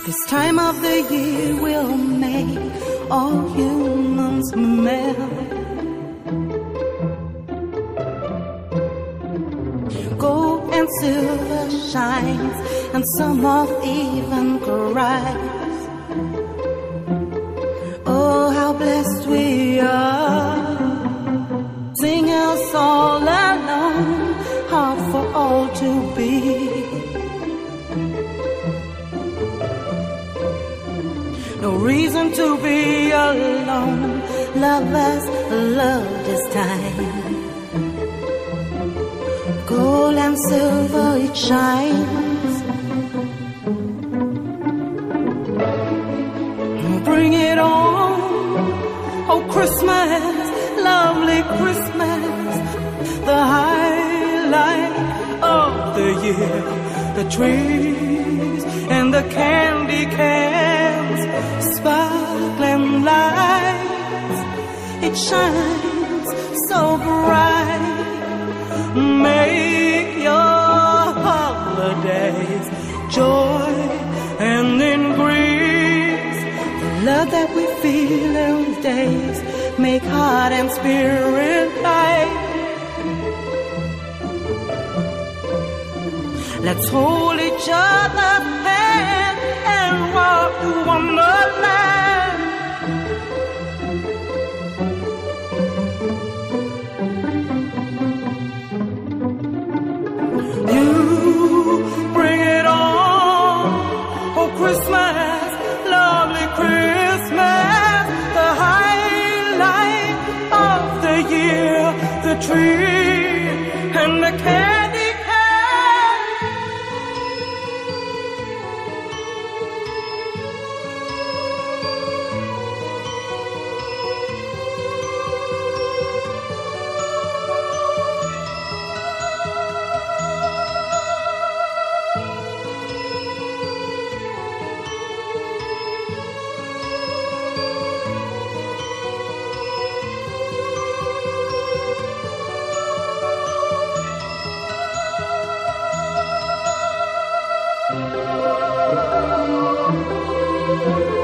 This time of the year will make all humans melt. Gold and silver shines, and some moth even cries. Oh, how blessed we are, sing us all alone, hard for all to be. No reason to be alone, lovers love this time. Gold and silver it shines. Bring it on, oh Christmas, lovely Christmas, the highlight of the year. The trees and the candy cans, sparkling lights, it shines so bright. Make your holidays joy and increase the love that we feel in these days. Make heart and spirit light. Let's hold each other's hand and walk to Wonderland. You bring it on, oh Christmas, lovely Christmas, the highlight of the year, the tree and the candy. Thank you.